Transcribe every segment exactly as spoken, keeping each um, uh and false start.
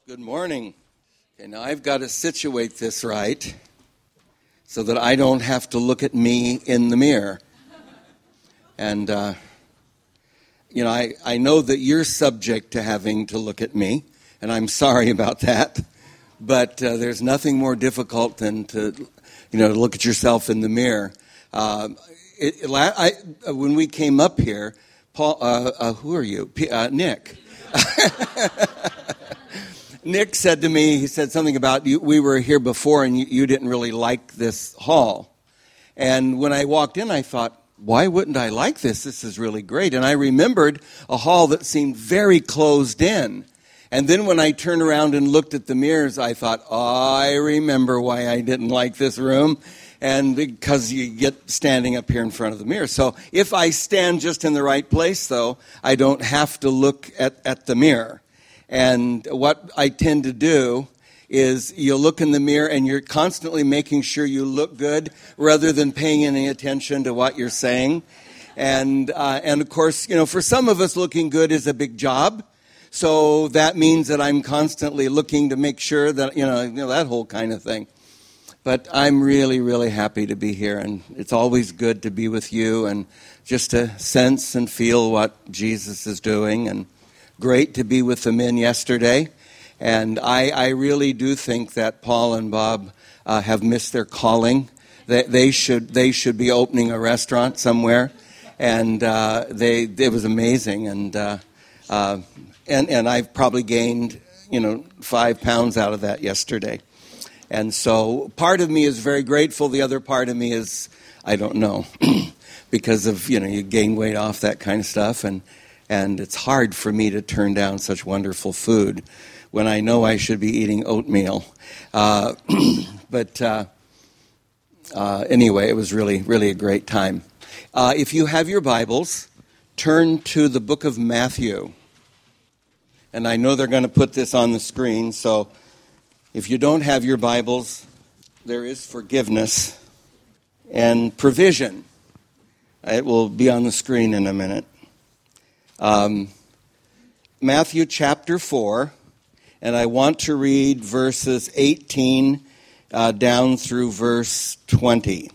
Good morning. Okay, now I've got to situate this right so that I don't have to look at me in the mirror. And, uh, you know, I, I know that you're subject to having to look at me, and I'm sorry about that. But uh, there's nothing more difficult than to, you know, to look at yourself in the mirror. Uh, it, it, I, when we came up here, Paul, uh, uh, who are you? P- uh, Nick. Nick said to me, he said something about, you, we were here before and you, you didn't really like this hall. And when I walked in, I thought, why wouldn't I like this? This is really great. And I remembered a hall that seemed very closed in. And then when I turned around and looked at the mirrors, I thought, oh, I remember why I didn't like this room. And because you get standing up here in front of the mirror. So if I stand just in the right place, though, I don't have to look at, at the mirror. And what I tend to do is you look in the mirror and you're constantly making sure you look good rather than paying any attention to what you're saying. And, uh, and of course, you know, for some of us, looking good is a big job. So that means that I'm constantly looking to make sure that, you know, you know, that whole kind of thing. But I'm really, really happy to be here. And it's always good to be with you and just to sense and feel what Jesus is doing. And great to be with the men yesterday. And I, I really do think that Paul and Bob uh, have missed their calling. They, they should they should be opening a restaurant somewhere. And uh, they it was amazing. And uh, uh, and and I've probably gained, you know, five pounds out of that yesterday. And so part of me is very grateful. The other part of me is, I don't know, because of, you know, you gain weight off, that kind of stuff. And And it's hard for me to turn down such wonderful food when I know I should be eating oatmeal. Uh, but uh, uh, anyway, it was really, really a great time. Uh, if you have your Bibles, turn to the book of Matthew. And I know they're going to put this on the screen, so if you don't have your Bibles, there is forgiveness and provision. It will be on the screen in a minute. Um, Matthew chapter four, and I want to read verses eighteen uh, down through verse twenty.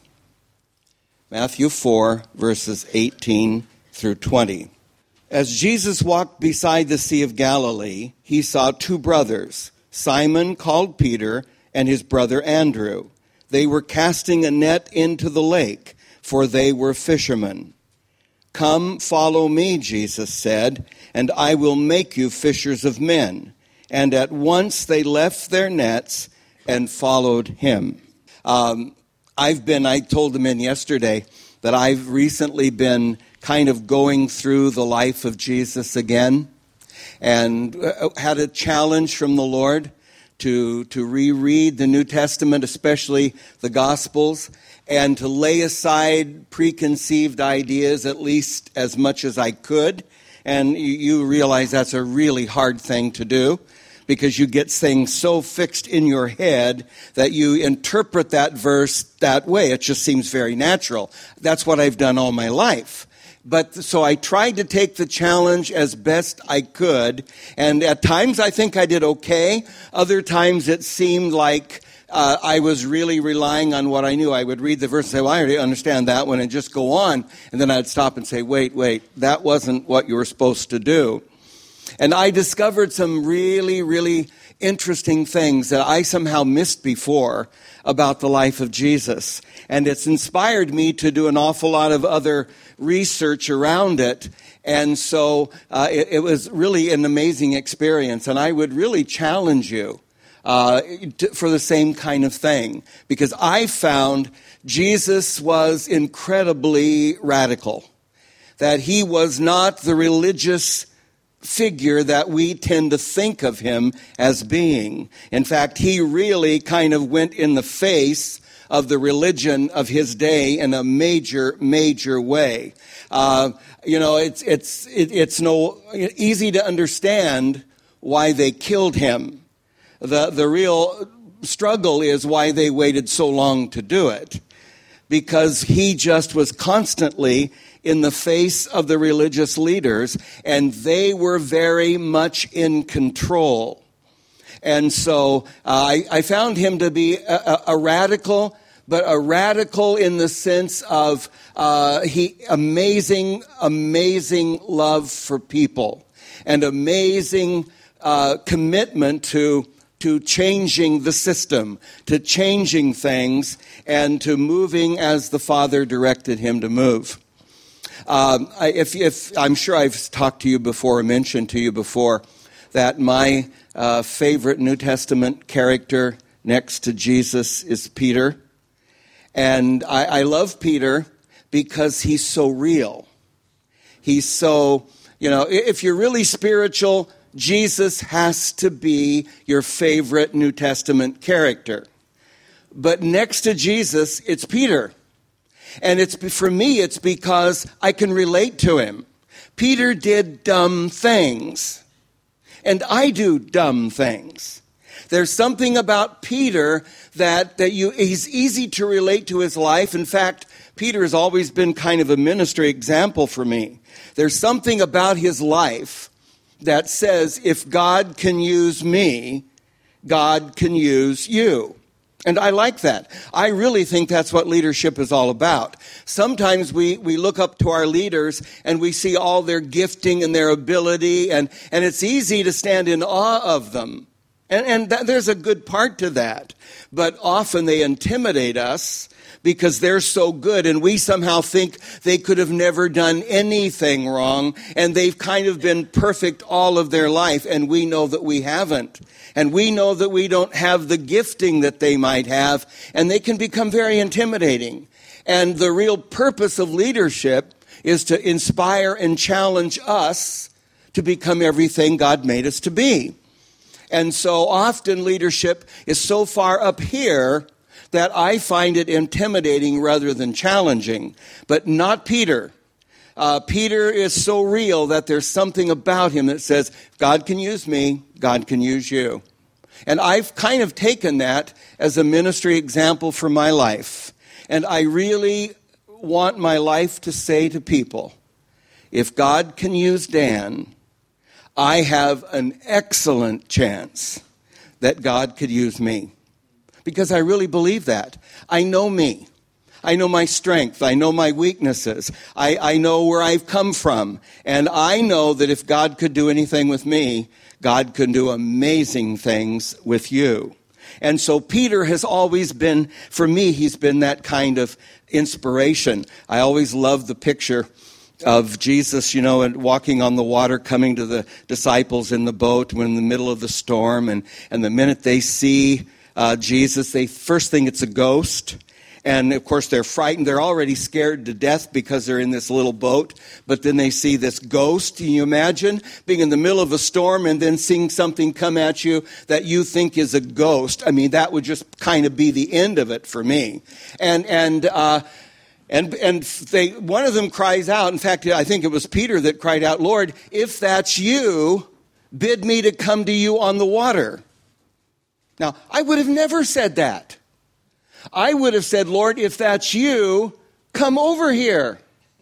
Matthew four, verses eighteen through twenty. As Jesus walked beside the Sea of Galilee, he saw two brothers, Simon called Peter and his brother Andrew. They were casting a net into the lake, for they were fishermen. "Come, follow me," Jesus said, "and I will make you fishers of men." And at once they left their nets and followed him. Um, I've been, I told the men yesterday that I've recently been kind of going through the life of Jesus again and had a challenge from the Lord to, to reread the New Testament, especially the Gospels, and to lay aside preconceived ideas at least as much as I could. And you, you realize that's a really hard thing to do because you get things so fixed in your head that you interpret that verse that way. It just seems very natural. That's what I've done all my life. But so I tried to take the challenge as best I could. And at times I think I did okay. Other times it seemed like Uh, I was really relying on what I knew. I would read the verse and say, well, I already understand that one, and just go on. And then I'd stop and say, wait, wait, that wasn't what you were supposed to do. And I discovered some really, really interesting things that I somehow missed before about the life of Jesus. And it's inspired me to do an awful lot of other research around it. And so uh, it, it was really an amazing experience. And I would really challenge you Uh, to, for the same kind of thing. Because I found Jesus was incredibly radical. That he was not the religious figure that we tend to think of him as being. In fact, he really kind of went in the face of the religion of his day in a major, major way. Uh, you know, it's, it's, it, it's no easy to understand why they killed him. The the real struggle is why they waited so long to do it. Because he just was constantly in the face of the religious leaders, and they were very much in control. And so uh, I, I found him to be a, a, a radical, but a radical in the sense of uh, he amazing, amazing love for people and amazing uh, commitment to to changing the system, to changing things, and to moving as the Father directed him to move. Um, I, if, if I'm sure I've talked to you before, or mentioned to you before, that my uh, favorite New Testament character next to Jesus is Peter. And I, I love Peter because he's so real. He's so, you know, if you're really spiritual, Jesus has to be your favorite New Testament character. But next to Jesus, it's Peter. And it's for me, it's because I can relate to him. Peter did dumb things. And I do dumb things. There's something about Peter that, that you, he's easy to relate to his life. In fact, Peter has always been kind of a ministry example for me. There's something about his life that says, if God can use me, God can use you. And I like that. I really think that's what leadership is all about. Sometimes we, we look up to our leaders and we see all their gifting and their ability, and, and it's easy to stand in awe of them. And, and th- there's a good part to that. But often they intimidate us because they're so good, and we somehow think they could have never done anything wrong, and they've kind of been perfect all of their life, and we know that we haven't. And we know that we don't have the gifting that they might have, and they can become very intimidating. And the real purpose of leadership is to inspire and challenge us to become everything God made us to be. And so often leadership is so far up here that I find it intimidating rather than challenging. But not Peter. Uh, Peter is so real that there's something about him that says, God can use me, God can use you. And I've kind of taken that as a ministry example for my life. And I really want my life to say to people, if God can use Dan, I have an excellent chance that God could use me. Because I really believe that. I know me. I know my strength. I know my weaknesses. I, I know where I've come from. And I know that if God could do anything with me, God can do amazing things with you. And so Peter has always been, for me, he's been that kind of inspiration. I always love the picture of Jesus, you know, and walking on the water, coming to the disciples in the boat when in the middle of the storm. And, and the minute they see uh, Jesus, they first think it's a ghost. And, of course, they're frightened. They're already scared to death because they're in this little boat. But then they see this ghost. Can you imagine being in the middle of a storm and then seeing something come at you that you think is a ghost? I mean, that would just kind of be the end of it for me. And and uh, and and they one of them cries out. In fact, I think it was Peter that cried out, Lord, if that's you, bid me to come to you on the water. Now, I would have never said that. I would have said, Lord, if that's you, come over here.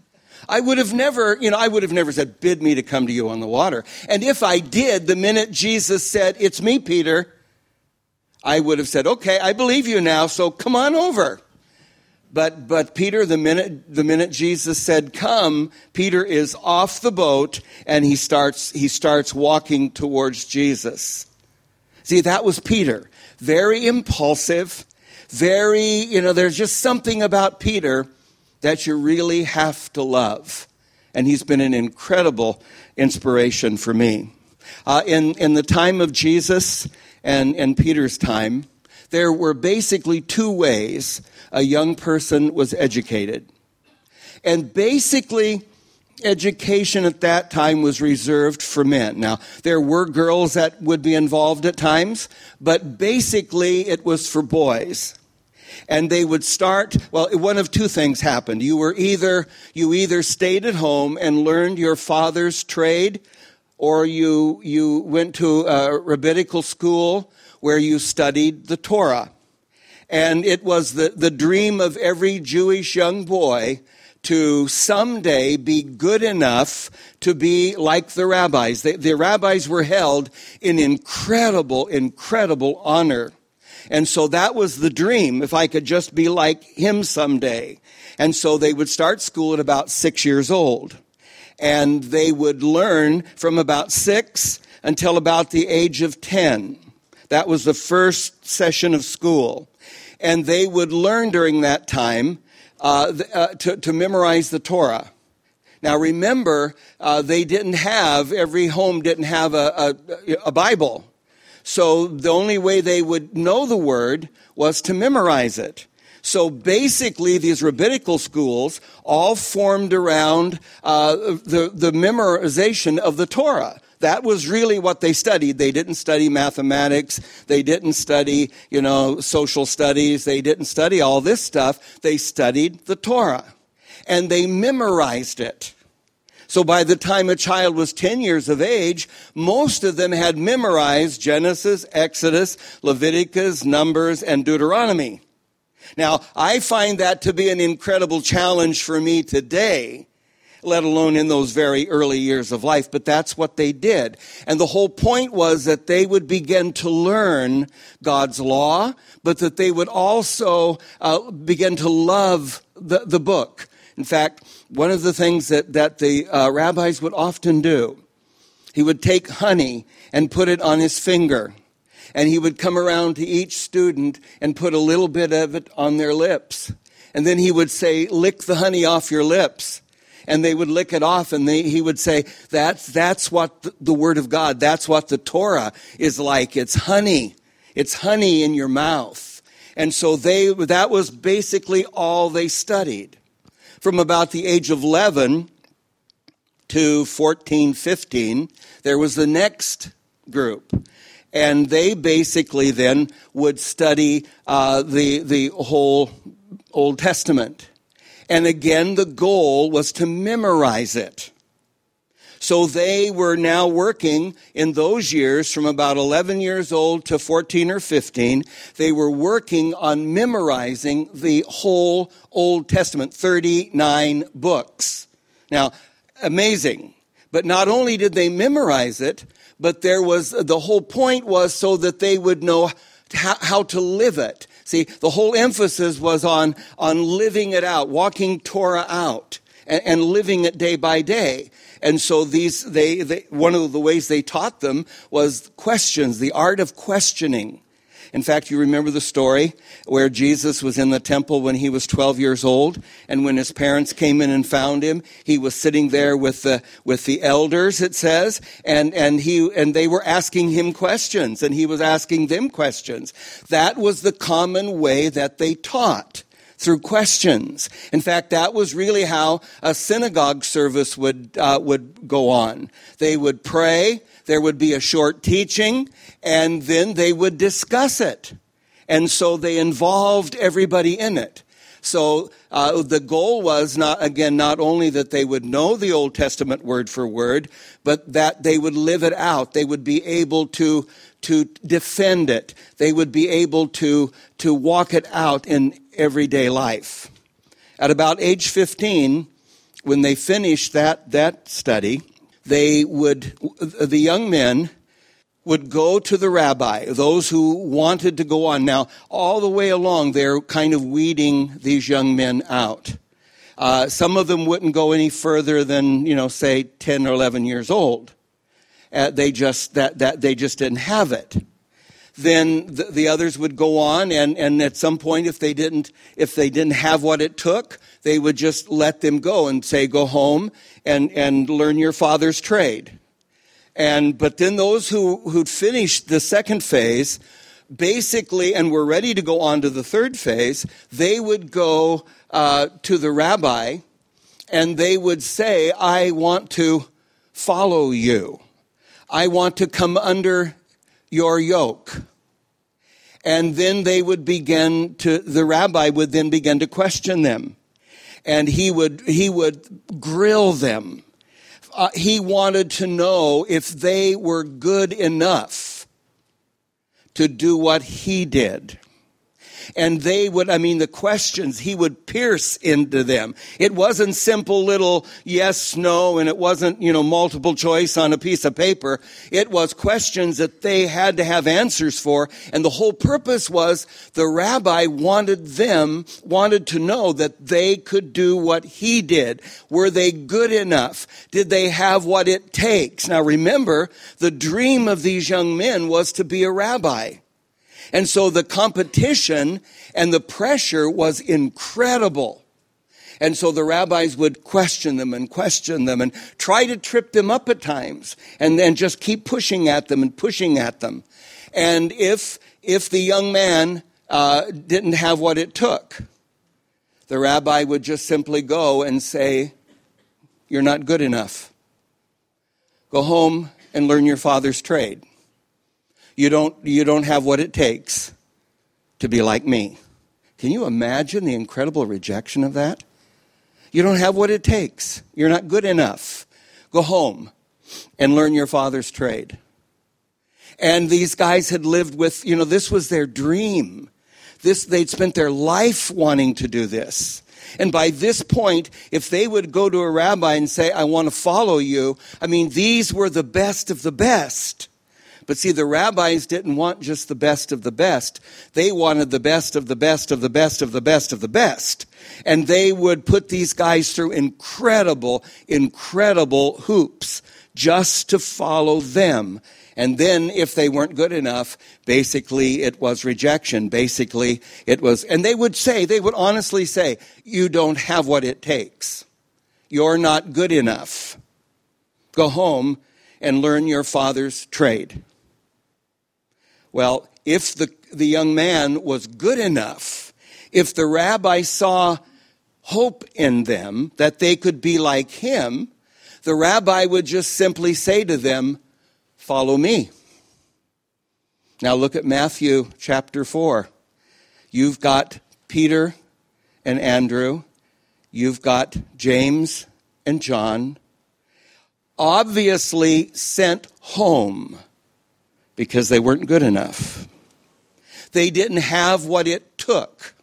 I would have never, you know, I would have never said, bid me to come to you on the water. And if I did, the minute Jesus said, it's me, Peter, I would have said, okay, I believe you now, so come on over. But but Peter, the minute the minute Jesus said, come, Peter is off the boat and he starts he starts walking towards Jesus. See, that was Peter. Very impulsive. Very, you know, there's just something about Peter that you really have to love. And he's been an incredible inspiration for me. Uh, in, in the time of Jesus and, and Peter's time, there were basically two ways a young person was educated. And basically, education at that time was reserved for men. Now, there were girls that would be involved at times, but basically it was for boys. And they would start, well, one of two things happened. You were either, you either stayed at home and learned your father's trade, or you, you went to a rabbinical school where you studied the Torah. And it was the, the dream of every Jewish young boy to someday be good enough to be like the rabbis. The, the rabbis were held in incredible, incredible honor. And so that was the dream, if I could just be like him someday. And so they would start school at about six years old. And they would learn from about six until about the age of ten. That was the first session of school. And they would learn during that time uh, uh, to, to memorize the Torah. Now remember, uh, they didn't have, every home didn't have a, a, a Bible. So the only way they would know the word was to memorize it. So basically, these rabbinical schools all formed around uh, the, the memorization of the Torah. That was really what they studied. They didn't study mathematics. They didn't study, you know, social studies. They didn't study all this stuff. They studied the Torah. And they memorized it. So by the time a child was ten years of age, most of them had memorized Genesis, Exodus, Leviticus, Numbers, and Deuteronomy. Now, I find that to be an incredible challenge for me today, let alone in those very early years of life, but that's what they did. And the whole point was that they would begin to learn God's law, but that they would also uh, begin to love the, the book. In fact, one of the things that, that the uh, rabbis would often do, he would take honey and put it on his finger. And he would come around to each student and put a little bit of it on their lips. And then he would say, lick the honey off your lips. And they would lick it off, and they, he would say, that's, that's what the, the Word of God, that's what the Torah is like. It's honey. It's honey in your mouth. And so they that was basically all they studied. From about the age of eleven to fourteen, fifteen, there was the next group. And they basically then would study uh, the, the whole Old Testament. And again, the goal was to memorize it. So they were now working in those years from about eleven years old to fourteen or fifteen. They were working on memorizing the whole Old Testament, thirty-nine books. Now, amazing. But not only did they memorize it, but there was, the whole point was so that they would know how, how to live it. See, the whole emphasis was on, on living it out, walking Torah out, and, and living it day by day. And so these, they, they, one of the ways they taught them was questions, the art of questioning. In fact, you remember the story where Jesus was in the temple when he was twelve years old, and when his parents came in and found him, he was sitting there with the with the elders, it says, and and he and they were asking him questions, and he was asking them questions. That was the common way that they taught, through questions. In fact, that was really how a synagogue service would uh, would go on. They would pray. There would be a short teaching, and then they would discuss it. And so they involved everybody in it. So uh, the goal was, not again, not only that they would know the Old Testament word for word, but that they would live it out. They would be able to to defend it. They would be able to to walk it out in everyday life. At about age fifteen, when they finished that that study, they would, the young men would go to the rabbi, those who wanted to go on. Now, all the way along, they're kind of weeding these young men out. Uh, some of them wouldn't go any further than, you know, say ten or eleven years old. Uh, they just, that, that, they just didn't have it. Then the, the others would go on, and, and at some point, if they didn't, if they didn't have what it took, they would just let them go and say, go home and, and learn your father's trade. And, but then those who, who'd finished the second phase, basically, and were ready to go on to the third phase, they would go uh, to the rabbi, and they would say, I want to follow you. I want to come under your yoke. And then they would begin to, the rabbi would then begin to question them. And he would, he would grill them. Uh, he wanted to know if they were good enough to do what he did. And they would, I mean, the questions, he would pierce into them. It wasn't simple little yes, no, and it wasn't, you know, multiple choice on a piece of paper. It was questions that they had to have answers for. And the whole purpose was the rabbi wanted them, wanted to know that they could do what he did. Were they good enough? Did they have what it takes? Now remember, the dream of these young men was to be a rabbi. And so the competition and the pressure was incredible. And so the rabbis would question them and question them and try to trip them up at times and then just keep pushing at them and pushing at them. And if if the young man uh, didn't have what it took, the rabbi would just simply go and say, "You're not good enough. Go home and learn your father's trade. You don't, you don't have what it takes to be like me." Can you imagine the incredible rejection of that? You don't have what it takes. You're not good enough. Go home and learn your father's trade. And these guys had lived with, you know, this was their dream. This, they'd spent their life wanting to do this. And by this point, if they would go to a rabbi and say, "I want to follow you," I mean, these were the best of the best. But see, the rabbis didn't want just the best of the best. They wanted the best of the best of the best of the best of the best. And they would put these guys through incredible, incredible hoops just to follow them. And then if they weren't good enough, basically it was rejection. Basically it was, and they would say, they would honestly say, "You don't have what it takes. You're not good enough. Go home and learn your father's trade." Well, if the, the young man was good enough, if the rabbi saw hope in them, that they could be like him, the rabbi would just simply say to them, "Follow me." Now look at Matthew chapter four. You've got Peter and Andrew. You've got James and John, obviously sent home because they weren't good enough. They didn't have what it took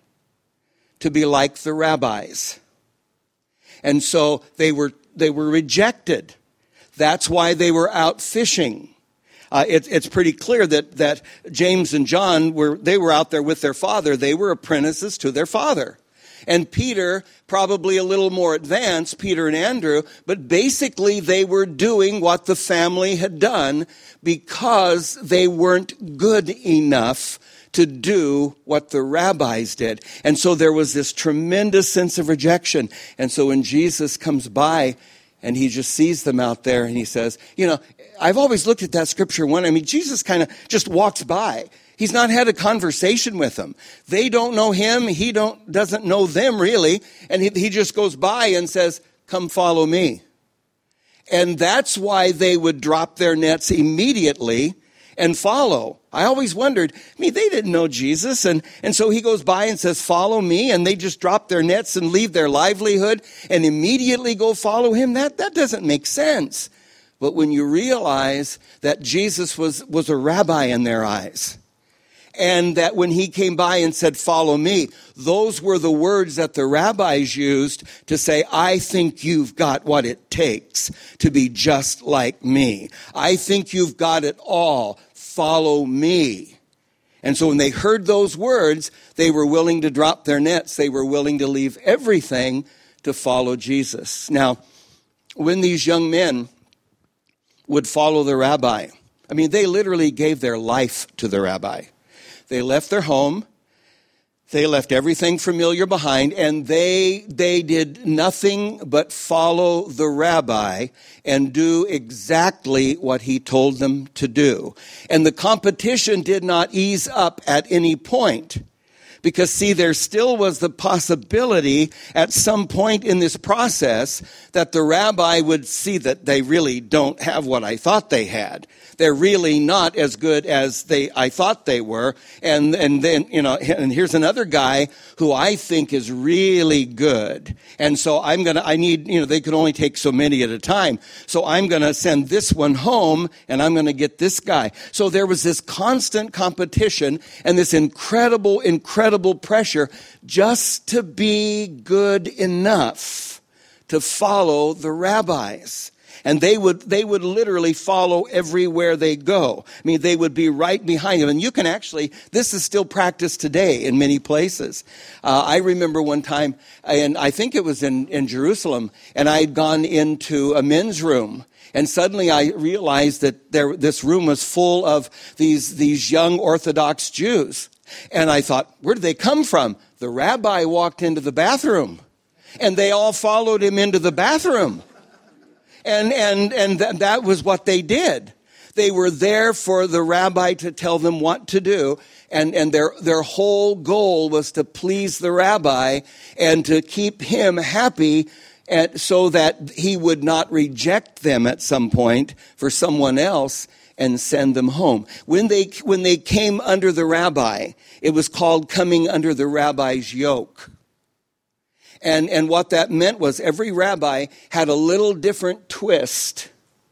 to be like the rabbis. And so they were they were rejected. That's why they were out fishing. Uh, it, it's pretty clear that that James and John were they were out there with their father. They were apprentices to their father. And Peter, probably a little more advanced, Peter and Andrew, but basically they were doing what the family had done because they weren't good enough to do what the rabbis did. And so there was this tremendous sense of rejection. And so when Jesus comes by and he just sees them out there and he says, you know, I've always looked at that scripture one. I mean, Jesus kind of just walks by. He's not had a conversation with them. They don't know him. He don't doesn't know them really. And he, he just goes by and says, "Come follow me." And that's why they would drop their nets immediately and follow. I always wondered, I mean, they didn't know Jesus. And, and so he goes by and says, "Follow me." And they just drop their nets and leave their livelihood and immediately go follow him. That, that doesn't make sense. But when you realize that Jesus was, was a rabbi in their eyes, and that when he came by and said, "Follow me," those were the words that the rabbis used to say, "I think you've got what it takes to be just like me. I think you've got it all. Follow me." And so when they heard those words, they were willing to drop their nets. They were willing to leave everything to follow Jesus. Now, when these young men would follow the rabbi, I mean, they literally gave their life to the rabbi. They left their home. They left everything familiar behind, and they they did nothing but follow the rabbi and do exactly what he told them to do. And the competition did not ease up at any point. Because, see, there still was the possibility at some point in this process that the rabbi would see that they really don't have what I thought they had. They're really not as good as they I thought they were. And and then, you know, and here's another guy who I think is really good. And so I'm going to, I need, you know, they could only take so many at a time. So I'm going to send this one home and I'm going to get this guy. So there was this constant competition and this incredible, incredible incredible pressure just to be good enough to follow the rabbis. And they would they would literally follow everywhere they go. I mean, they would be right behind them. And you can actually, this is still practiced today in many places. Uh, I remember one time, and I think it was in, in Jerusalem, and I had gone into a men's room. And suddenly I realized that there, this room was full of these, these young Orthodox Jews. And I thought, where did they come from? The rabbi walked into the bathroom. And they all followed him into the bathroom. And and and th- that was what they did. They were there for the rabbi to tell them what to do. And, and their, their whole goal was to please the rabbi and to keep him happy, and so that he would not reject them at some point for someone else and send them home. When they when they came under the rabbi, it was called coming under the rabbi's yoke. And and what that meant was every rabbi had a little different twist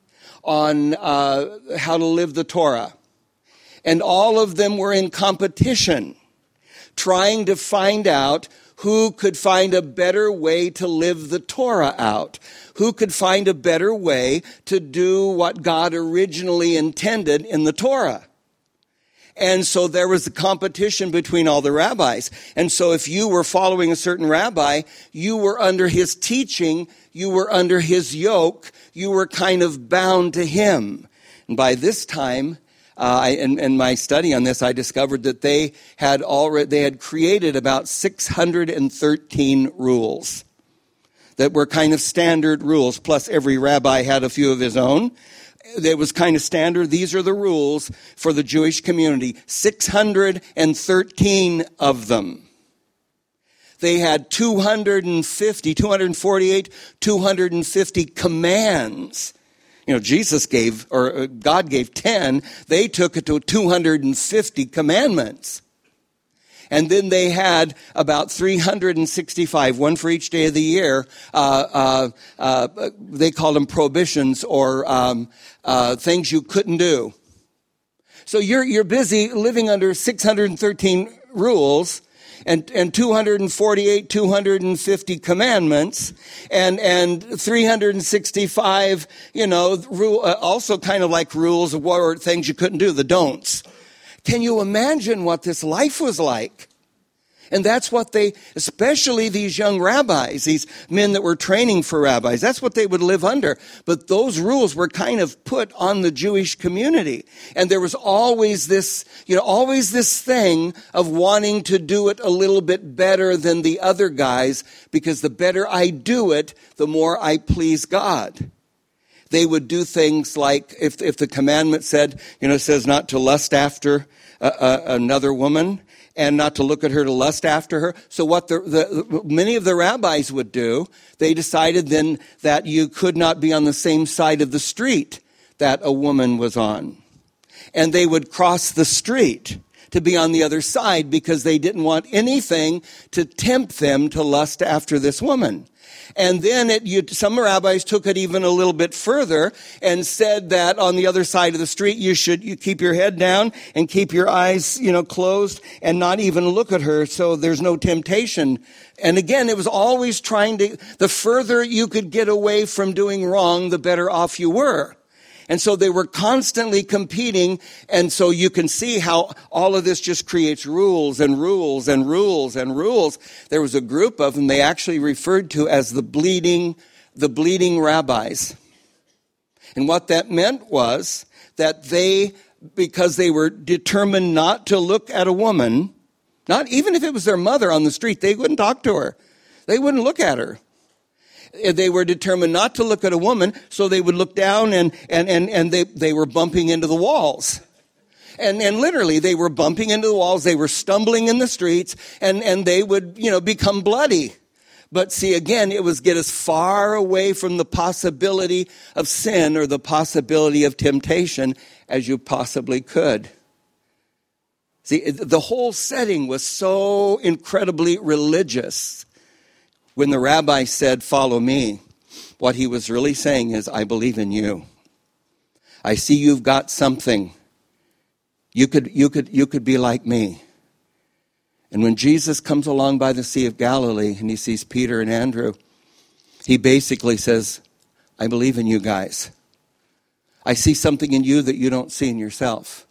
on uh, how to live the Torah. And all of them were in competition, trying to find out who could find a better way to live the Torah out, who could find a better way to do what God originally intended in the Torah. And so there was a competition between all the rabbis. And so if you were following a certain rabbi, you were under his teaching, you were under his yoke, you were kind of bound to him. And by this time, uh, I, in, in my study on this, I discovered that they had already, they had created about six hundred thirteen rules that were kind of standard rules, plus every rabbi had a few of his own. It was kind of standard. These are the rules for the Jewish community. six hundred thirteen of them. They had two hundred fifty, two hundred forty-eight, two hundred fifty commands. You know, Jesus gave, or God gave ten. They took it to two hundred fifty commandments. And then they had about three hundred sixty-five, one for each day of the year. Uh, uh, uh, they called them prohibitions, or um, uh, things you couldn't do. So you're you're busy living under six hundred thirteen rules and and two hundred forty-eight, two hundred fifty commandments, and and three hundred sixty-five, you know, rule, uh, also kind of like rules of what are things you couldn't do, the don'ts. Can you imagine what this life was like? And that's what they, especially these young rabbis, these men that were training for rabbis, that's what they would live under. But those rules were kind of put on the Jewish community. And there was always this, you know, always this thing of wanting to do it a little bit better than the other guys, because the better I do it, the more I please God. They would do things like, if if the commandment said, you know, it says not to lust after uh, uh, another woman and not to look at her to lust after her. So what the, the many of the rabbis would do, they decided then that you could not be on the same side of the street that a woman was on. And they would cross the street to be on the other side because they didn't want anything to tempt them to lust after this woman. And then it, you, some rabbis took it even a little bit further and said that on the other side of the street, you should you keep your head down and keep your eyes, you know, closed and not even look at her, so there's no temptation. And again, it was always trying to, the further you could get away from doing wrong, the better off you were. And so they were constantly competing, and so you can see how all of this just creates rules and rules and rules and rules. There was a group of them they actually referred to as the bleeding, the bleeding rabbis. And what that meant was that they, because they were determined not to look at a woman, not even if it was their mother on the street, they wouldn't talk to her. They wouldn't look at her. They were determined not to look at a woman, so they would look down and, and, and, and they, they were bumping into the walls. And, and literally, they were bumping into the walls, they were stumbling in the streets, and, and they would, you know, become bloody. But see, again, it was get as far away from the possibility of sin or the possibility of temptation as you possibly could. See, the whole setting was so incredibly religious. When the rabbi said, "Follow me," what he was really saying is, I believe in you. I see you've got something. You could, you could, you could be like me. And when Jesus comes along by the Sea of Galilee and he sees Peter and Andrew, he basically says, I believe in you guys. I see something in you that you don't see in yourself.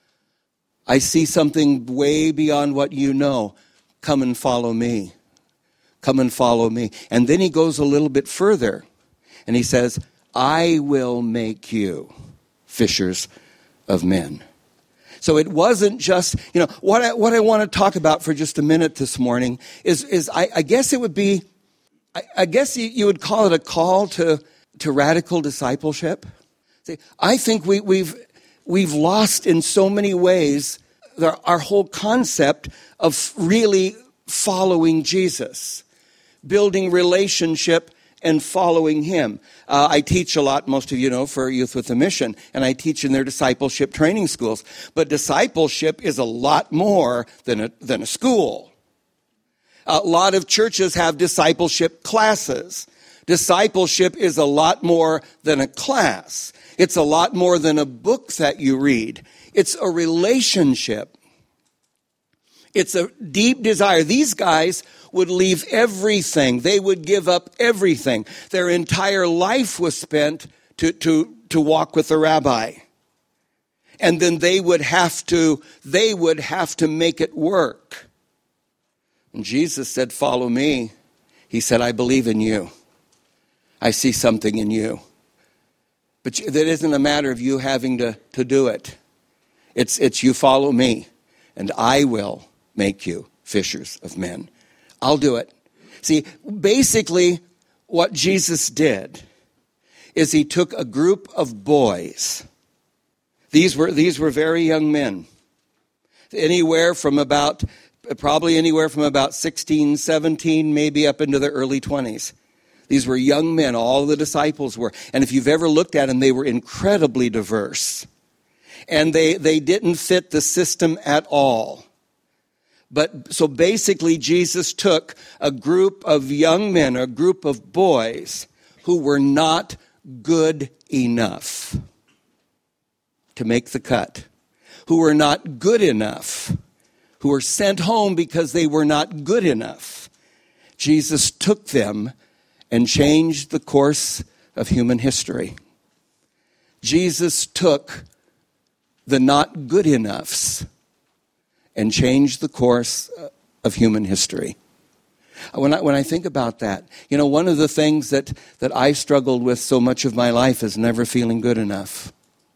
I see something way beyond what you know. Come and follow me. Come and follow me. And then he goes a little bit further and he says, I will make you fishers of men. So it wasn't just, you know, what I, what I want to talk about for just a minute this morning is, is I, I guess it would be, I, I guess you, you would call it a call to, to radical discipleship. See, I think we, we've, we've lost in so many ways the, our whole concept of really following Jesus, building relationship and following him. Uh, I teach a lot, most of you know, for Youth with a Mission, and I teach in their discipleship training schools. But discipleship is a lot more than a, than a school. A lot of churches have discipleship classes. Discipleship is a lot more than a class. It's a lot more than a book that you read. It's a relationship. It's a deep desire. These guys would leave everything. They would give up everything. Their entire life was spent to, to, to walk with the rabbi. And then they would have to, they would have to make it work. And Jesus said, follow me. He said, I believe in you. I see something in you. But that isn't a matter of you having to, to do it. It's, it's you follow me, and I will make you fishers of men. I'll do it. See, basically what Jesus did is he took a group of boys. These were, these were very young men. Anywhere from about, probably anywhere from about sixteen, seventeen, maybe up into the early twenties. These were young men, all the disciples were. And if you've ever looked at them, they were incredibly diverse. And they, they didn't fit the system at all. But so basically Jesus took a group of young men, a group of boys who were not good enough to make the cut, who were not good enough, who were sent home because they were not good enough. Jesus took them and changed the course of human history. Jesus took the not good enoughs and changed the course of human history. When I, when I think about that, you know, one of the things that, that I struggled with so much of my life is never feeling good enough.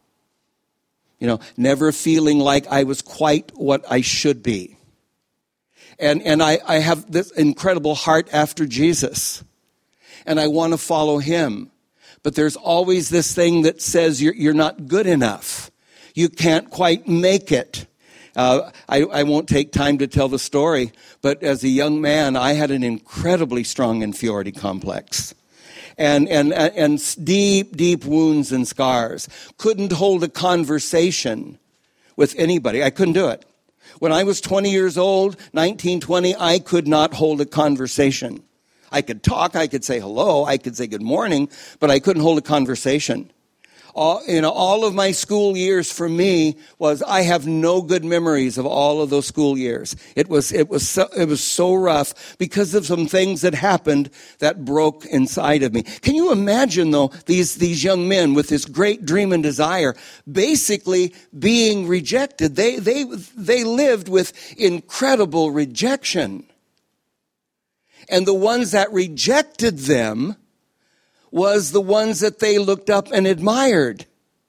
You know, never feeling like I was quite what I should be. And, and I, I have this incredible heart after Jesus. And I want to follow him. But there's always this thing that says you're, you're not good enough. You can't quite make it. Uh, I, I won't take time to tell the story, but as a young man, I had an incredibly strong inferiority complex. And, and, and deep, deep wounds and scars. Couldn't hold a conversation with anybody. I couldn't do it. When I was twenty years old, nineteen, twenty, I could not hold a conversation. I could talk, I could say hello, I could say good morning, but I couldn't hold a conversation. All, you know, all of my school years for me was, I have no good memories of all of those school years. It was, it was so, it was so rough because of some things that happened that broke inside of me. Can you imagine though, these, these young men with this great dream and desire basically being rejected? They, they, they lived with incredible rejection. And the ones that rejected them was the ones that they looked up and admired.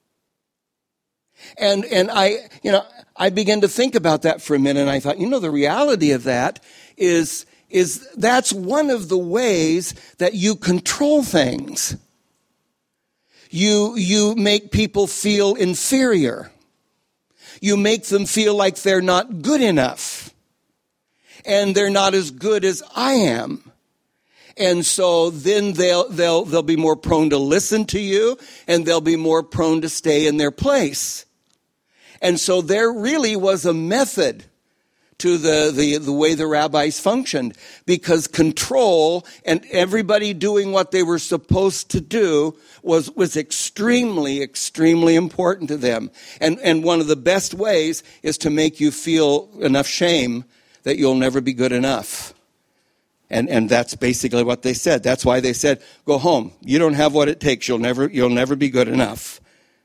And and I, you know, I began to think about that for a minute, and I thought, you know, the reality of that is, is that's one of the ways that you control things. You, you make people feel inferior. You make them feel like they're not good enough. And they're not as good as I am. And so then they'll, they'll, they'll be more prone to listen to you, and they'll be more prone to stay in their place. And so there really was a method to the, the, the way the rabbis functioned, because control and everybody doing what they were supposed to do was, was extremely, extremely important to them. And, and one of the best ways is to make you feel enough shame that you'll never be good enough. And and that's basically what they said. That's why they said, go home. You don't have what it takes. You'll never you'll never be good enough.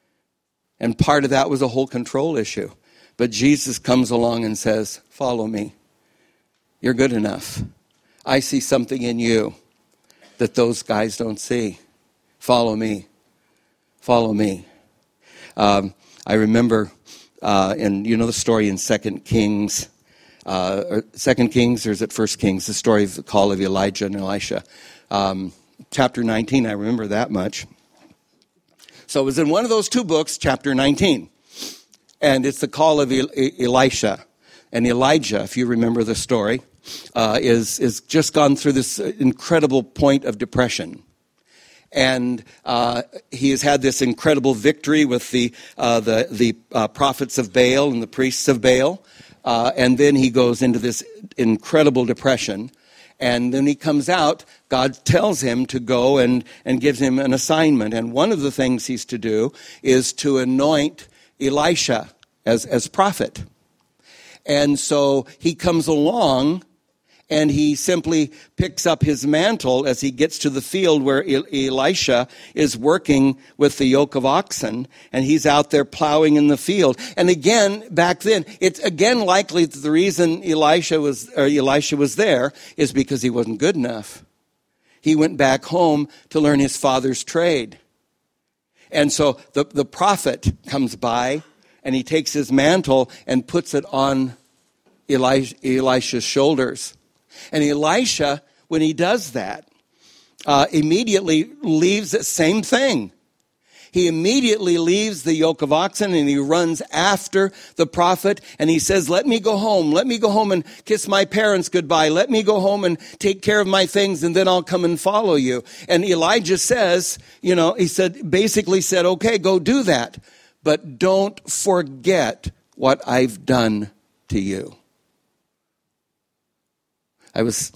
And part of that was a whole control issue. But Jesus comes along and says, follow me. You're good enough. I see something in you that those guys don't see. Follow me. Follow me. Um, I remember, uh, and you know the story in Second Kings, uh, or Second Kings, or is it First Kings? The story of the call of Elijah and Elisha. Um, chapter nineteen, I remember that much. So it was in one of those two books, chapter nineteen. And it's the call of El- Elisha. And Elijah, if you remember the story, uh, is, is just gone through this incredible point of depression. And uh, he has had this incredible victory with the uh, the, the uh, prophets of Baal and the priests of Baal. Uh, and then he goes into this incredible depression. And then he comes out, God tells him to go and, and gives him an assignment. And one of the things he's to do is to anoint Elisha as, as prophet. And so he comes along and he simply picks up his mantle as he gets to the field where Elisha is working with the yoke of oxen, and he's out there plowing in the field. And again, back then, it's again likely that the reason Elisha was or Elisha was there is because he wasn't good enough. He went back home to learn his father's trade. And so the, the prophet comes by, and he takes his mantle and puts it on Elisha, Elisha's shoulders. And Elisha, when he does that, uh, immediately leaves the same thing. He immediately leaves the yoke of oxen and he runs after the prophet and he says, let me go home. Let me go home and kiss my parents goodbye. Let me go home and take care of my things and then I'll come and follow you. And Elijah says, you know, he said, basically said, okay, go do that. But don't forget what I've done to you. I was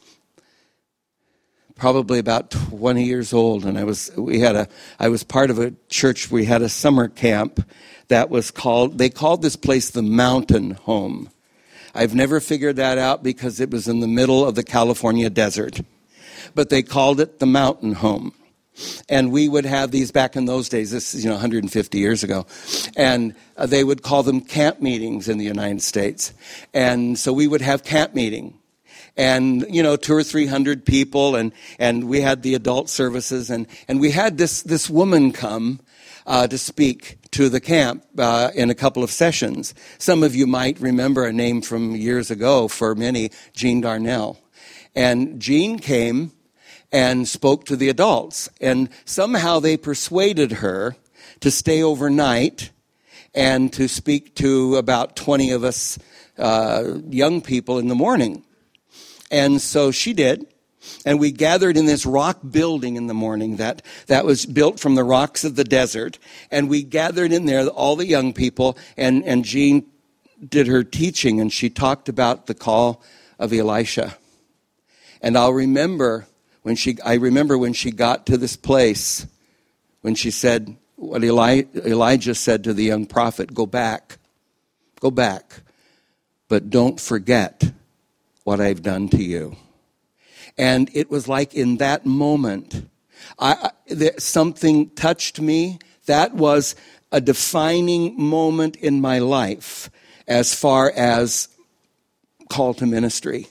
probably about twenty years old, and I was we had a I was part of a church. We had a summer camp that was called they called this place the Mountain Home. I've never figured that out because it was in the middle of the California desert, but they called it the Mountain Home. And we would have these back in those days. This is, you know, one hundred fifty years ago. And uh, they would call them camp meetings in the United States. And so we would have camp meeting. And, you know, two or three hundred people. And, and we had the adult services. And, and we had this, this woman come uh, to speak to the camp uh, in a couple of sessions. Some of you might remember a name from years ago, for many, Jean Darnell. And Jean came and spoke to the adults. And somehow they persuaded her to stay overnight and to speak to about twenty of us uh, young people in the morning. And so she did. And we gathered in this rock building in the morning that, that was built from the rocks of the desert. And we gathered in there, all the young people, and, and Jean did her teaching, and she talked about the call of Elisha. And I'll remember when she, I remember when she got to this place, when she said what Eli, Elijah said to the young prophet, go back, go back, but don't forget what I've done to you. And it was like in that moment, I, I, there, something touched me. That was a defining moment in my life as far as call to ministry.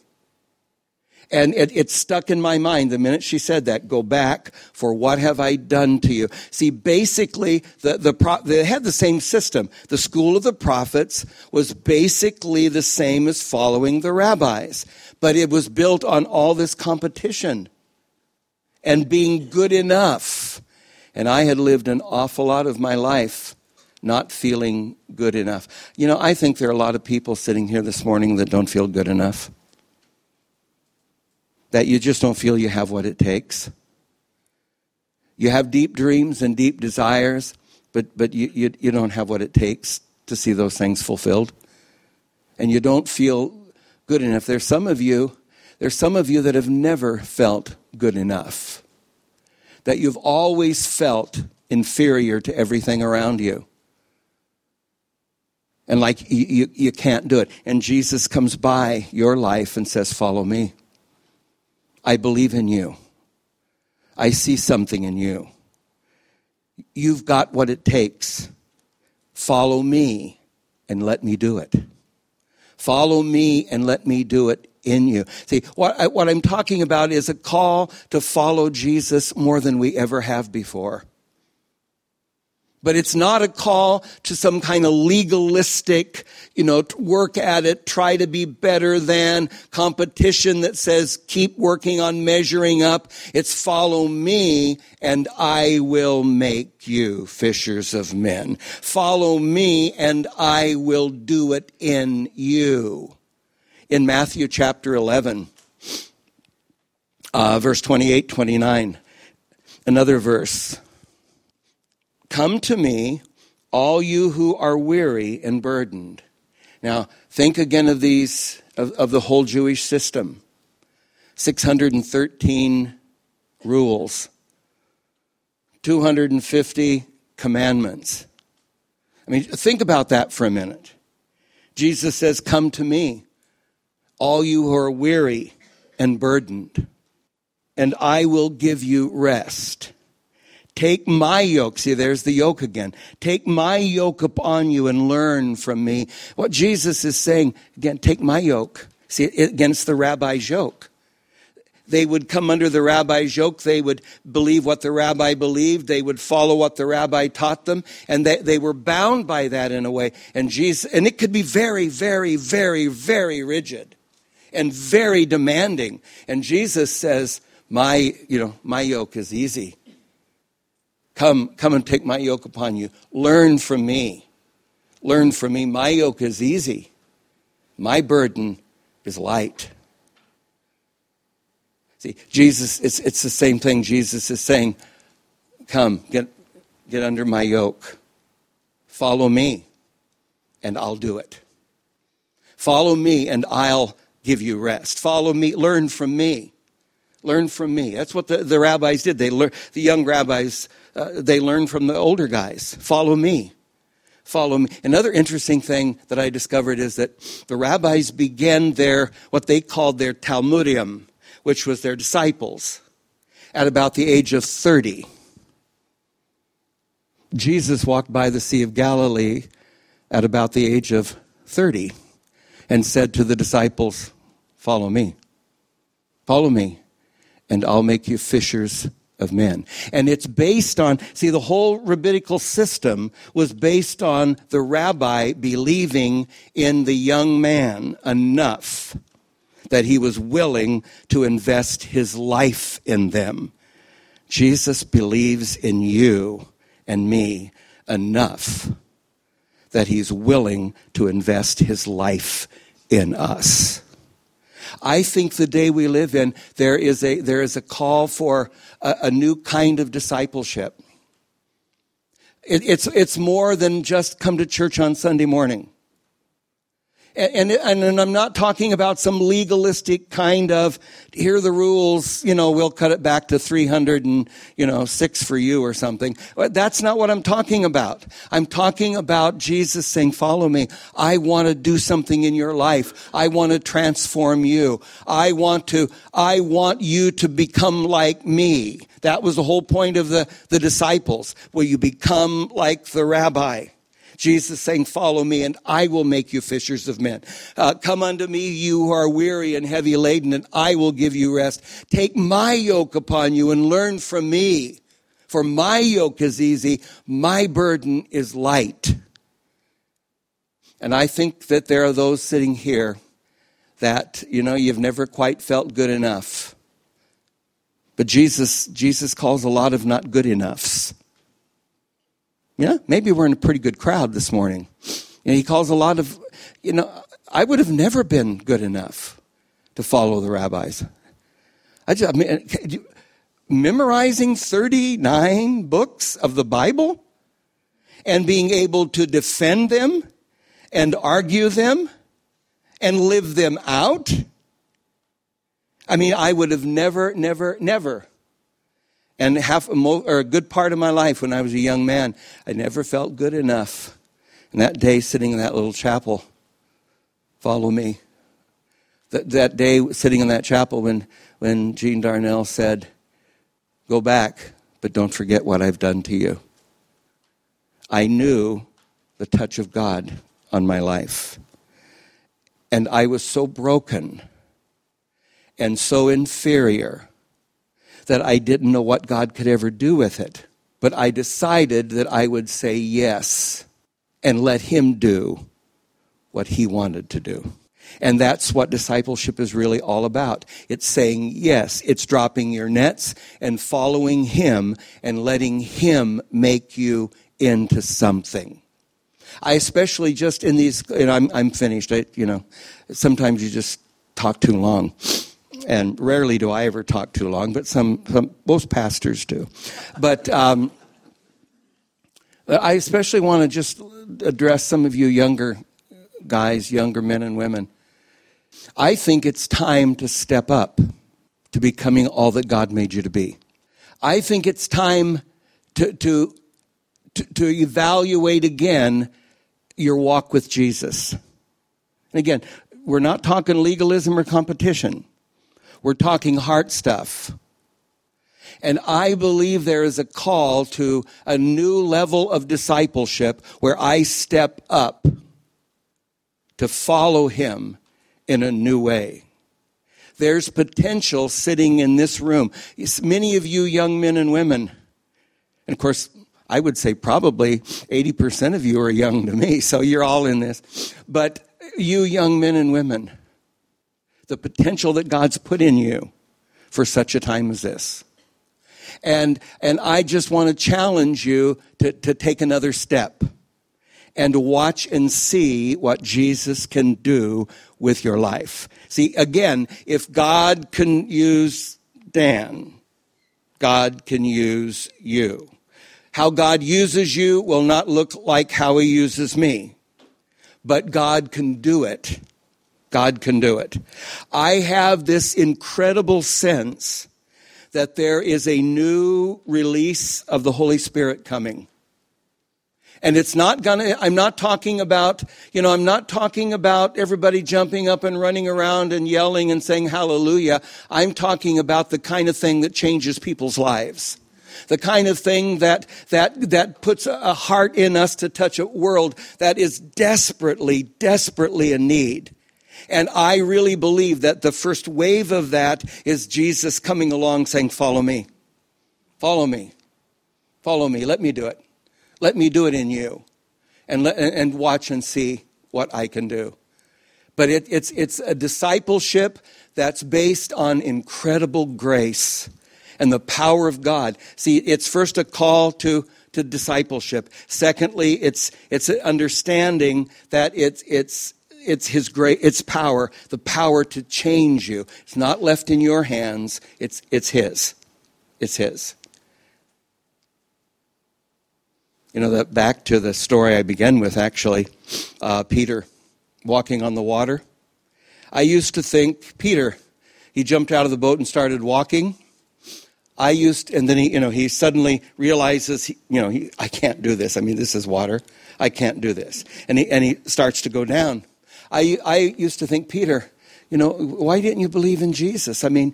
And it, it stuck in my mind the minute she said that. Go back, for what have I done to you? See, basically, the, the pro, they had the same system. The school of the prophets was basically the same as following the rabbis. But it was built on all this competition and being good enough. And I had lived an awful lot of my life not feeling good enough. You know, I think there are a lot of people sitting here this morning that don't feel good enough. That you just don't feel you have what it takes. You have deep dreams and deep desires, but but you, you, you don't have what it takes to see those things fulfilled. And you don't feel good enough. There's some of you, there's some of you that have never felt good enough. That you've always felt inferior to everything around you. And like you, you, you can't do it. And Jesus comes by your life and says, follow me. I believe in you. I see something in you. You've got what it takes. Follow me and let me do it. Follow me and let me do it in you. See, what, I, what I'm talking about is a call to follow Jesus more than we ever have before. But it's not a call to some kind of legalistic, you know, work at it, try to be better than competition that says keep working on measuring up. It's follow me and I will make you fishers of men. Follow me and I will do it in you. In Matthew chapter eleven, uh, verse twenty-eight, twenty-nine, another verse. Come to me, all you who are weary and burdened. Now, think again of these, of, of the whole Jewish system. six hundred thirteen rules. two hundred fifty commandments. I mean, think about that for a minute. Jesus says, come to me, all you who are weary and burdened, and I will give you rest. Take my yoke. See, there's the yoke again. Take my yoke upon you and learn from me. What Jesus is saying, again, take my yoke. See, against the rabbi's yoke. They would come under the rabbi's yoke. They would believe what the rabbi believed. They would follow what the rabbi taught them. And they, they were bound by that in a way. And Jesus, and it could be very, very, very, very rigid and very demanding. And Jesus says, my, you know, my yoke is easy. Come, come and take my yoke upon you. Learn from me. Learn from me. My yoke is easy. My burden is light. See, Jesus, it's it's the same thing. Jesus is saying, come, get get under my yoke. Follow me, and I'll do it. Follow me, and I'll give you rest. Follow me, learn from me. Learn from me. That's what the, the rabbis did. They learn, the young rabbis, uh, they learned from the older guys. Follow me. Follow me. Another interesting thing that I discovered is that the rabbis began their, what they called their Talmudim, which was their disciples, at about the age of thirty. Jesus walked by the Sea of Galilee at about the age of thirty and said to the disciples, follow me. Follow me. And I'll make you fishers of men. And it's based on, see, the whole rabbinical system was based on the rabbi believing in the young man enough that he was willing to invest his life in them. Jesus believes in you and me enough that he's willing to invest his life in us. I think the day we live in, there is a there is a call for a, a new kind of discipleship. It, it's it's more than just come to church on Sunday morning. And, and, and I'm not talking about some legalistic kind of, here are the rules, you know, we'll cut it back to three hundred and, you know, six for you or something. That's not what I'm talking about. I'm talking about Jesus saying, follow me. I want to do something in your life. I want to transform you. I want to, I want you to become like me. That was the whole point of the, the disciples, where you become like the rabbi. Jesus saying, follow me, and I will make you fishers of men. Uh, come unto me, you who are weary and heavy laden, and I will give you rest. Take my yoke upon you and learn from me. For my yoke is easy, my burden is light. And I think that there are those sitting here that, you know, you've never quite felt good enough. But Jesus, Jesus calls a lot of not good enoughs. Yeah, maybe we're in a pretty good crowd this morning. You know, he calls a lot of, you know, I would have never been good enough to follow the rabbis. I just, I mean, memorizing thirty-nine books of the Bible and being able to defend them and argue them and live them out. I mean, I would have never, never, never. And half a, mo- or a good part of my life when I was a young man, I never felt good enough And that day sitting in that little chapel, follow me. That, that day sitting in that chapel when, when Jean Darnell said, go back, but don't forget what I've done to you. I knew the touch of God on my life. And I was so broken and so inferior that I didn't know what God could ever do with it. But I decided that I would say yes and let him do what he wanted to do. And that's what discipleship is really all about. It's saying yes. It's dropping your nets and following him and letting him make you into something. I especially just in these, and I'm I'm finished. I, you know, sometimes you just talk too long, and rarely do I ever talk too long. But some, some most pastors do. But um, I especially want to just address some of you younger guys, younger men and women. I think it's time to step up to becoming all that God made you to be. I think it's time to to to, to evaluate again your walk with Jesus. And again, we're not talking legalism or competition. We're talking heart stuff. And I believe there is a call to a new level of discipleship where I step up to follow him in a new way. There's potential sitting in this room. Many of you young men and women, and of course, I would say probably eighty percent of you are young to me, so you're all in this. But you young men and women, the potential that God's put in you for such a time as this. And and I just want to challenge you to, to take another step and to watch and see what Jesus can do with your life. See, again, if God can use Dan, God can use you. How God uses you will not look like how he uses me. But God can do it. God can do it. I have this incredible sense that there is a new release of the Holy Spirit coming. And it's not gonna, I'm not talking about, you know, I'm not talking about everybody jumping up and running around and yelling and saying hallelujah. I'm talking about the kind of thing that changes people's lives. The kind of thing that, that, that puts a heart in us to touch a world that is desperately, desperately in need. And I really believe that the first wave of that is Jesus coming along saying, follow me, follow me, follow me. Let me do it. Let me do it in you, and let, and watch and see what I can do. But it, it's it's a discipleship that's based on incredible grace and the power of God. See, it's first a call to, to discipleship. Secondly, it's it's an understanding that it's it's it's His great it's power, the power to change you. It's not left in your hands. It's it's His. It's His. You know, that back to the story I began with, actually, uh, Peter walking on the water. I used to think, Peter, he jumped out of the boat and started walking. I used, and then he, you know, he suddenly realizes, he, you know, he, I can't do this. I mean, this is water. I can't do this. And he, and he starts to go down. I, I used to think, Peter, you know, why didn't you believe in Jesus? I mean,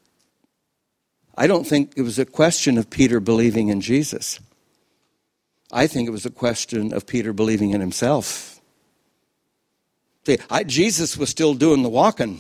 I don't think it was a question of Peter believing in Jesus. I think it was a question of Peter believing in himself. See, I, Jesus was still doing the walking.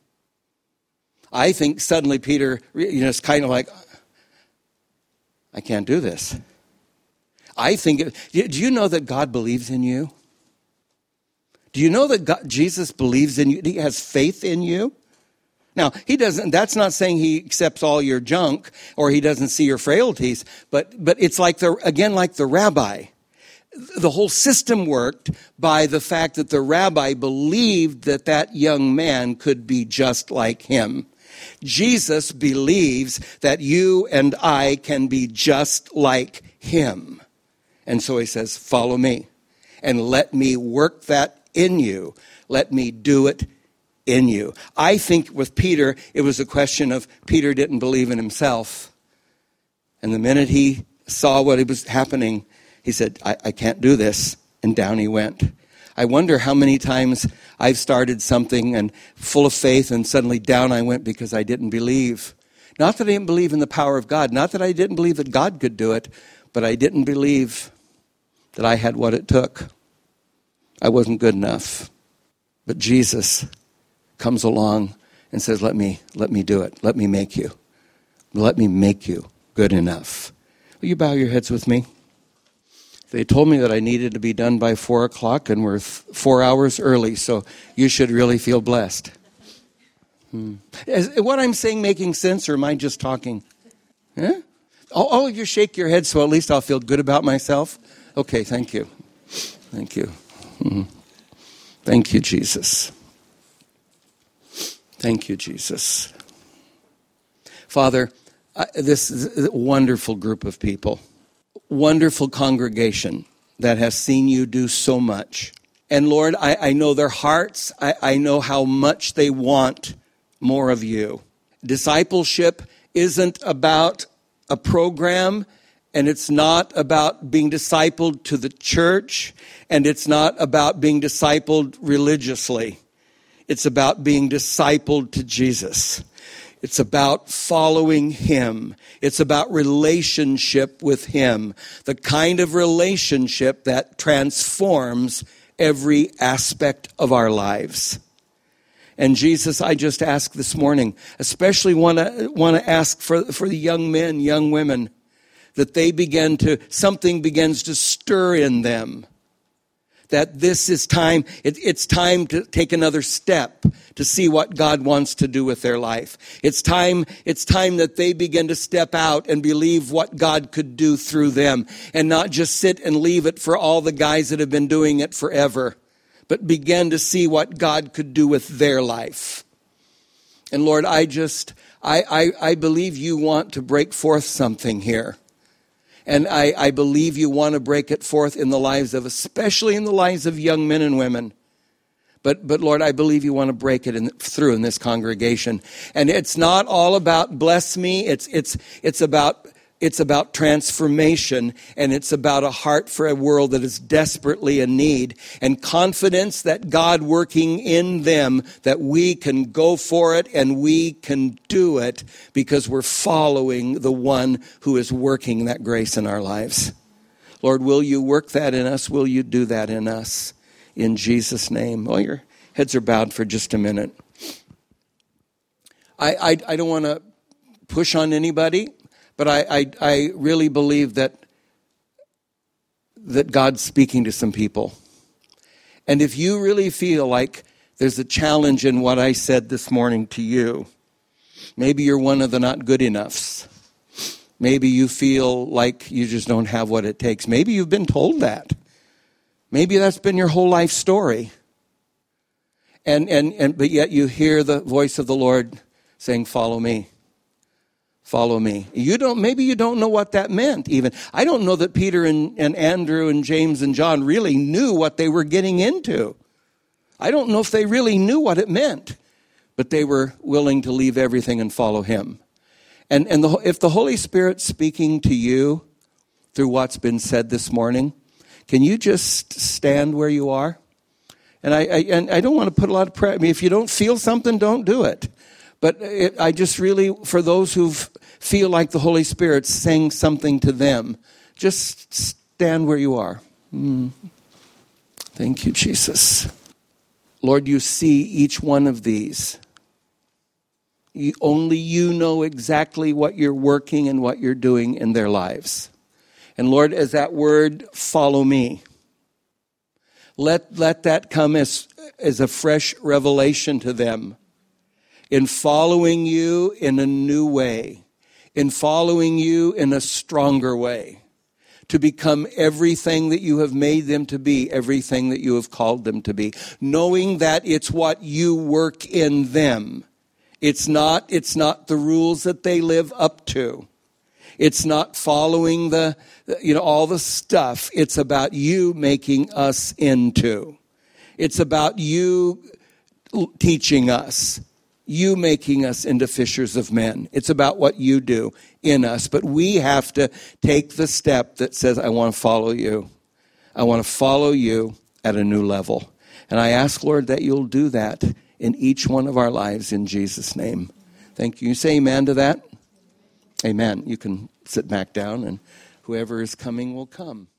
I think suddenly Peter, you know, it's kind of like, I can't do this. I think, it, do you know that God believes in you? Do you know that God, Jesus believes in you? He has faith in you? Now, he doesn't, that's not saying he accepts all your junk or he doesn't see your frailties, but, but it's like the, again, like the rabbi. The whole system worked by the fact that the rabbi believed that that young man could be just like him. Jesus believes that you and I can be just like him. And so he says, follow me and let me work that in you. Let me do it in you. I think with Peter, it was a question of Peter didn't believe in himself. And the minute he saw what was happening, he said, I, I can't do this. And down he went. I wonder how many times I've started something and full of faith and suddenly down I went because I didn't believe. Not that I didn't believe in the power of God. Not that I didn't believe that God could do it. But I didn't believe that I had what it took. I wasn't good enough. But Jesus comes along and says, let me, let me do it. Let me make you. Let me make you good enough. Will you bow your heads with me? They told me that I needed to be done by four o'clock, and we're th- four hours early, so you should really feel blessed. Hmm. Is what I'm saying making sense, or am I just talking? Yeah? All of you shake your head, so at least I'll feel good about myself. Okay, thank you. Thank you. Hmm. Thank you, Jesus. Thank you, Jesus. Father, uh, this is a wonderful group of people. Wonderful congregation that has seen you do so much. And Lord, I, I know their hearts. I, I know how much they want more of you. Discipleship isn't about a program, and it's not about being discipled to the church, and it's not about being discipled religiously. It's about being discipled to Jesus. It's about following him. It's about relationship with him. The kind of relationship that transforms every aspect of our lives. And Jesus, I just ask this morning, especially want to want to ask for, for the young men, young women, that they begin to, something begins to stir in them. That this is time, it, it's time to take another step to see what God wants to do with their life. It's time, it's time that they begin to step out and believe what God could do through them, and not just sit and leave it for all the guys that have been doing it forever, but begin to see what God could do with their life. And Lord, I just, I, I, I believe you want to break forth something here. And I, I believe you want to break it forth in the lives of, especially in the lives of young men and women. But, but Lord, I believe you want to break it in, through in this congregation. And it's not all about bless me. It's, it's, it's about, it's about transformation. And it's about a heart for a world that is desperately in need. And confidence that God working in them, that we can go for it and we can do it because we're following the one who is working that grace in our lives. Lord, will you work that in us? Will you do that in us? In Jesus' name. Oh, your heads are bowed for just a minute. I, I, I don't want to push on anybody, but I, I, I really believe that, that God's speaking to some people. And if you really feel like there's a challenge in what I said this morning to you, maybe you're one of the not good enoughs. Maybe you feel like you just don't have what it takes. Maybe you've been told that. Maybe that's been your whole life story. And, and, and, but yet you hear the voice of the Lord saying, follow me. Follow me. You don't, maybe you don't know what that meant even. I don't know that Peter and, and Andrew and James and John really knew what they were getting into. I don't know if they really knew what it meant, but they were willing to leave everything and follow him. And, and the, if the Holy Spirit's speaking to you through what's been said this morning, can you just stand where you are? And I, I and I don't want to put a lot of pressure. I mean, if you don't feel something, don't do it. But it, I just really, for those who feel like the Holy Spirit's saying something to them, just stand where you are. Mm. Thank you, Jesus. Lord, you see each one of these. You, only you know exactly what you're working and what you're doing in their lives. And Lord, as that word, follow me, let, let that come as, as a fresh revelation to them. In following you in a new way, in following you in a stronger way, to become everything that you have made them to be, everything that you have called them to be, knowing that it's what you work in them. It's not, it's not the rules that they live up to. It's not following the, you know, all the stuff. It's about you making us into. It's about you teaching us, you making us into fishers of men. It's about what you do in us. But we have to take the step that says, I want to follow you. I want to follow you at a new level. And I ask, Lord, that you'll do that in each one of our lives in Jesus' name. Thank you. You say amen to that? Amen. You can sit back down, and whoever is coming will come.